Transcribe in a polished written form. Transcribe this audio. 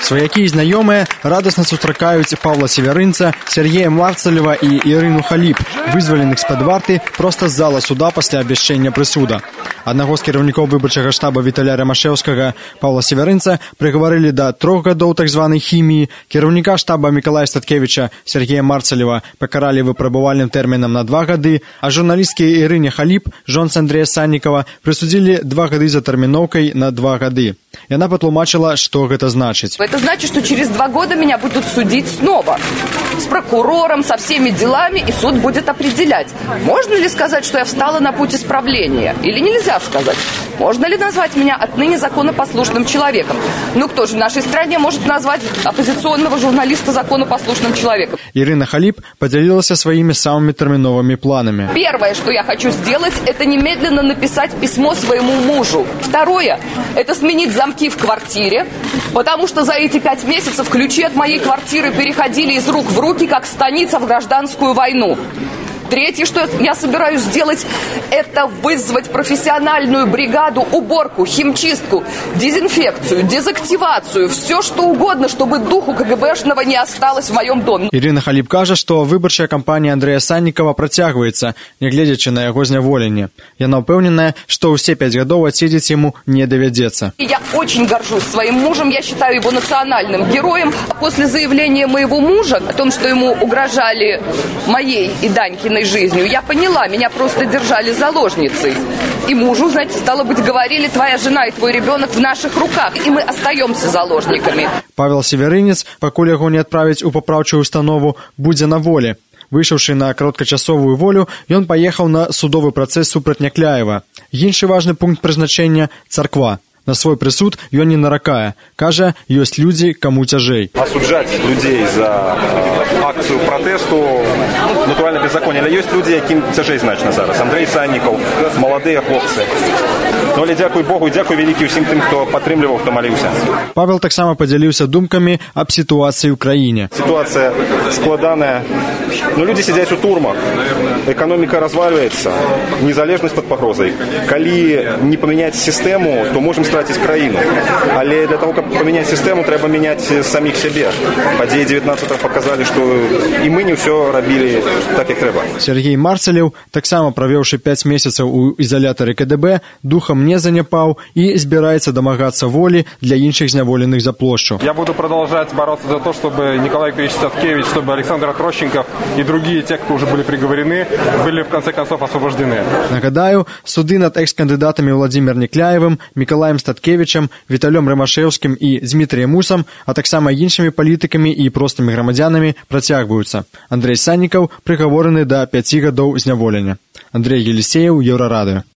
Сваякі і знаёмыя радасна сустракаюць Павла Северынца, Сергея Марцалева і Ірыну Халіп, вызваленых з-пад варты проста з зала суда пасля абвяшчэння прысуда. Аднаго з кіраўнікоў выбарчага штаба Віталя Рымашэўскага, Павла Северынца, прыгаварылі да 3 гадоў так званай хіміі, кіраўніка штаба Мікалая Статкевіча Сергея Марцалева пакаралі выпрабавальным тэрмінам на 2 гады, а журналісткі Ірыне Халіп, жонцы Андрэя Саннікава, прысудзілі 2 гады за тэрміноўкай на 2 гады. Яна патлумачыла, што гэта значыць. Это значит, что через 2 года меня будут судить снова. С прокурором, со всеми делами, и суд будет определять, можно ли сказать, что я встала на путь исправления, или нельзя сказать. Можно ли назвать меня отныне законопослушным человеком? Ну кто же в нашей стране может назвать оппозиционного журналиста законопослушным человеком? Ірына Халіп поделилась своими самыми терминовыми планами. Первое, что я хочу сделать, это немедленно написать письмо своему мужу. Второе, это сменить замки в квартире, потому что за эти 5 месяцев ключи от моей квартиры переходили из рук в руки, как станица в гражданскую войну. Третье, что я собираюсь сделать, это вызвать профессиональную бригаду, уборку, химчистку, дезинфекцию, дезактивацию, все что угодно, чтобы духу КГБшного не осталось в моем доме. Ірына Халіп кажа, што выбарчая кампанія Андрэя Саннікава працягваецца, нягледзячы на яго зняволенне. Яна ўпэўненая, што ўсе 5 гадоў адседзець яму не давядзецца. Я очень горжусь своим мужем, я считаю его национальным героем. После заявления моего мужа о том, что ему угрожали моей и Данькиной жизнью, я поняла, меня просто держали заложницей. И мужу, знаете, стало быть, говорили, твоя жена и твой ребенок в наших руках, и мы остаемся заложниками. Павел Северынец, пакуль яго не адправяць у папраўчую установу, будзе на волі. Выйшаўшы на кароткачасовую волю, ён паехаў на судовы працэс супраць Някляева. Іншы важны пункт прызначэння – царква. На свой прысуд ён не наракае. Кажа, ёсць людзі, каму цяжэй. Осуджать людей за акцию протесту натуральна беззаконие. Але ёсць людзі, якім цяжэй значна зараз. Андрэй Саннікаў, маладыя хлопцы. Але дзякуй Богу, дзякуй вялікі ўсім тым, хто падтрымліваў, хто маліўся. Павел таксама падзяліўся думкамі аб сітуацыі ў краіне. Сітуацыя складаная. Но люди сидят у турмах. Экономика разваливается. Незалежность под погрозой. Коли не поменять систему, то можем страціць краіну. Але для того, каб памяняць сістэму, трэба мяняць саміх сябе. Падзеі 19 показалі, што і мы не ўсё рабілі так, як трэба. Сергей Марцалев, таксама правёўшы 5 месяцаў у ізалятары КДБ, духам не заняпаў і збіраецца дамагацца волі для іншых зняволеных за плошчу. Я буду продолжать бороться за то, чтобы Николай Викторович Статкевич, чтобы Александр Отрощенков и другие, те, кто уже были приговорены, были в конце концов освобождены. Нагадаю, суды над экс-кандыдатамі Владимир Някляевым, Мікалаем Статкевічам, Віталем Рымашэўскім і Змітрыем Мусам, а таксама іншымі палітыкамі і простымі грамадзянамі працягваюцца. Андрэй Саннікаў прыгавораны да 5 гадоў зняволення. Андрэй Елісеев, Еўрарадыё.